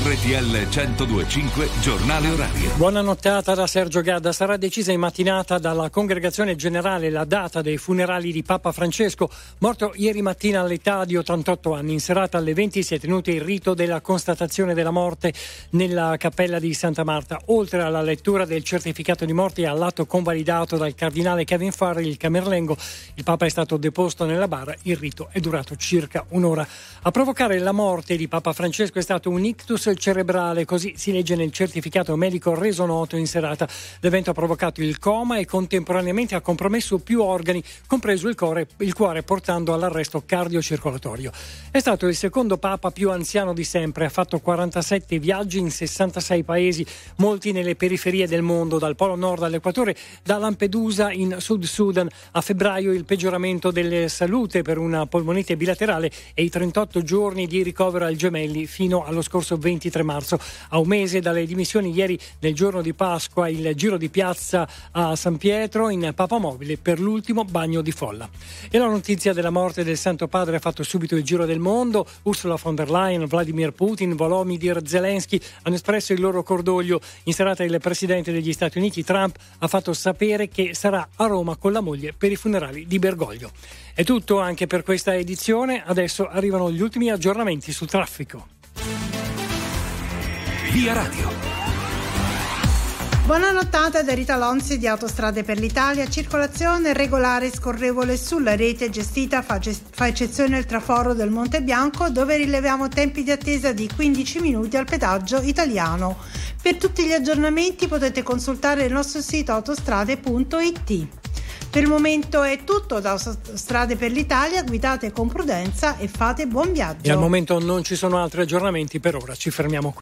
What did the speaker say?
RTL 102.5 Giornale Orario. Buona nottata da Sergio Gadda. Sarà decisa in mattinata dalla Congregazione Generale la data dei funerali di Papa Francesco, morto ieri mattina all'età di 88 anni. In serata alle 20 si è tenuto il rito della constatazione della morte nella cappella di Santa Marta. Oltre alla lettura del certificato di morte e all'atto convalidato dal cardinale Kevin Farrell, il camerlengo, il Papa è stato deposto nella bara. Il rito è durato circa un'ora. A provocare la morte di Papa Francesco è stato un ictus cerebrale, così si legge nel certificato medico reso noto in serata. L'evento ha provocato il coma e contemporaneamente ha compromesso più organi, compreso il cuore, portando all'arresto cardiocircolatorio. È stato il secondo Papa più anziano di sempre, ha fatto 47 viaggi in 66 paesi, molti nelle periferie del mondo, dal Polo Nord all'Equatore, da Lampedusa in Sud Sudan. A febbraio il peggioramento delle salute per una polmonite bilaterale e i 38 giorni di ricovero al Gemelli fino allo scorso 23 marzo. A un mese dalle dimissioni, ieri nel giorno di Pasqua il giro di piazza a San Pietro in papamobile per l'ultimo bagno di folla. E la notizia della morte del Santo Padre ha fatto subito il giro del mondo. Ursula von der Leyen, Vladimir Putin, Volodymyr Zelensky hanno espresso il loro cordoglio. In serata il presidente degli Stati Uniti Trump ha fatto sapere che sarà a Roma con la moglie per i funerali di Bergoglio. È tutto anche per questa edizione. Adesso arrivano gli ultimi aggiornamenti sul traffico. Via Radio. Buona nottata da Rita Lonzi di Autostrade per l'Italia. Circolazione regolare e scorrevole sulla rete gestita, fa eccezione il traforo del Monte Bianco, dove rileviamo tempi di attesa di 15 minuti al pedaggio italiano. Per tutti gli aggiornamenti potete consultare il nostro sito autostrade.it. Per il momento è tutto da Autostrade per l'Italia. Guidate con prudenza e fate buon viaggio. E al momento non ci sono altri aggiornamenti, per ora ci fermiamo qui.